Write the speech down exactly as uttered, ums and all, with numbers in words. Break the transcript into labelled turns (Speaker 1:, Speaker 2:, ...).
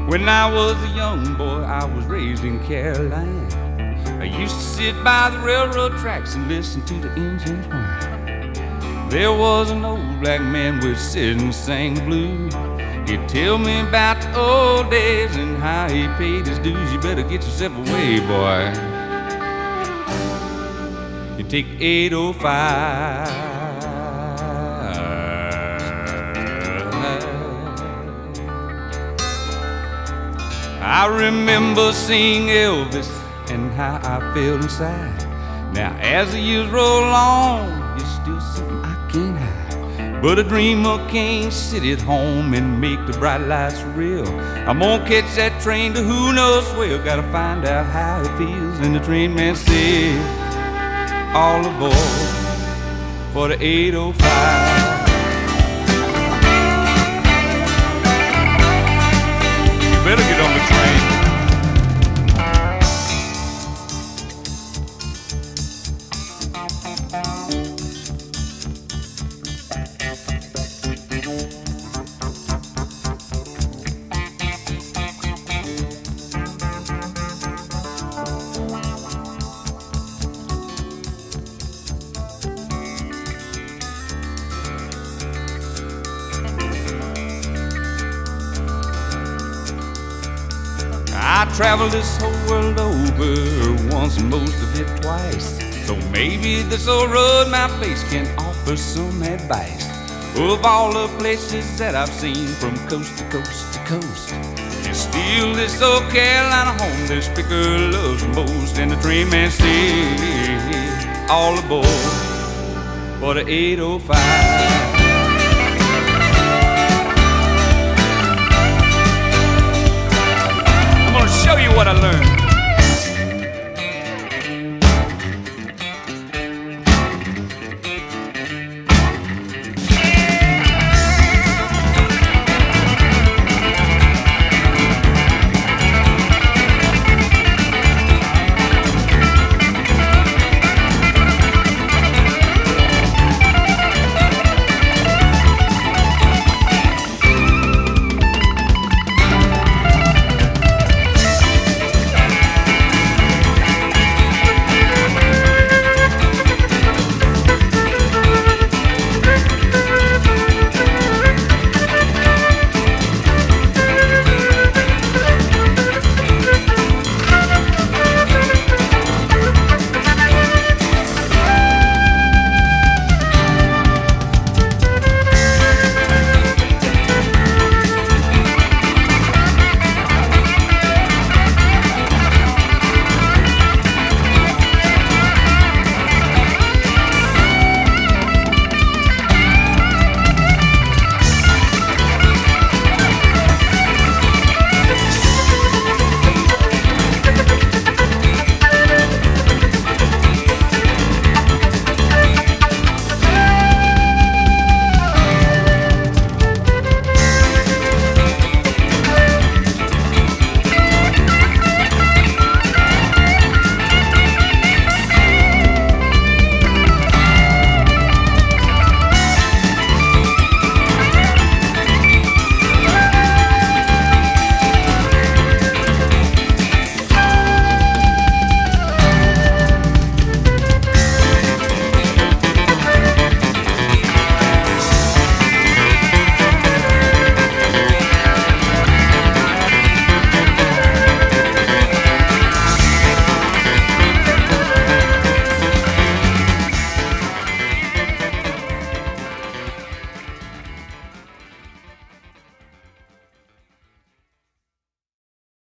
Speaker 1: When I was a young boy, I was raised in Carolina. I used to sit by the railroad tracks and listen to the engines whine. There was an old black man would sit and sang the blues. He'd tell me about the old days and how he paid his dues. You better get yourself away, boy. You take eight oh five. I remember seeing Elvis and how I felt inside. Now as the years roll on, it's still something I can't hide. But a dreamer can't sit at home and make the bright lights real. I'm gonna catch that train to who knows where. Gotta find out how it feels. And the train man said, all aboard for the eight oh five. You better get on the train. I traveled this whole world over once and most of it twice. So maybe this old road my face can offer some advice. Of all the places that I've seen from coast to coast to coast, it's still this old Carolina home this picker loves most. And the train man said, all aboard for the eight oh five. Show you what I learned.